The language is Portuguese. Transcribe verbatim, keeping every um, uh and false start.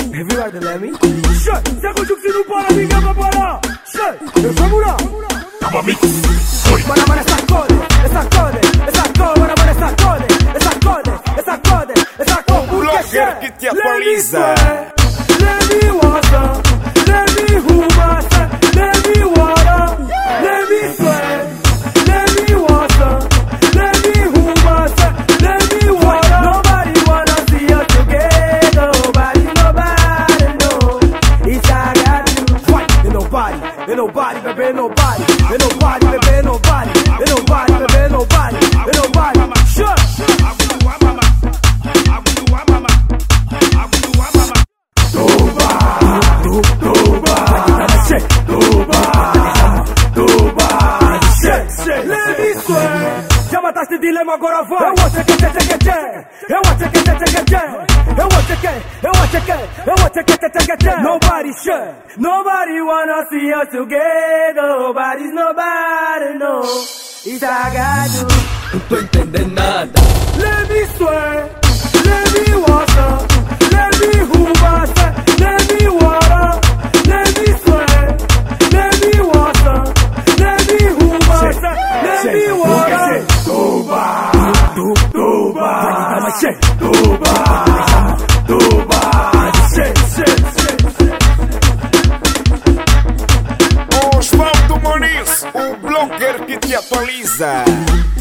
Everybody let me. Shut. Segue o jugo se não para, ninguém vai parar. Shut. Eu chamo lá. Tava mix. Bora, bora, sacode, sacode, sacode, bora, bora, sacode, sacode, sacode, sacode. O blogger que te atualiza. Let me water, let me humasa, let me water, let me sweat, let me water, let me humasa, let me water. Nobody wanna see us together, nobody, nobody, no. It's I got you. Fight, ain't nobody, ain't nobody, baby, ain't nobody, ain't nobody, baby, ain't nobody, ain't nobody, baby, ain't nobody, ain't nobody. Shut. Já mataste dilema, agora vai. Eu vou te que te te te. Eu vou te que te te te. Eu vou te que, eu vou te que, eu vou te que te te te. Nobody shut, nobody wanna see us together. Nobody's nobody, no. It's I got you. Não tô entendendo nada. Let me swear, let me water, let me humasa, let me water, let me swear, let me water, let me humasa, let me water. Tuba, tuba, tuba, tuba, Osvaldo Moniz, o blogger que te atualiza.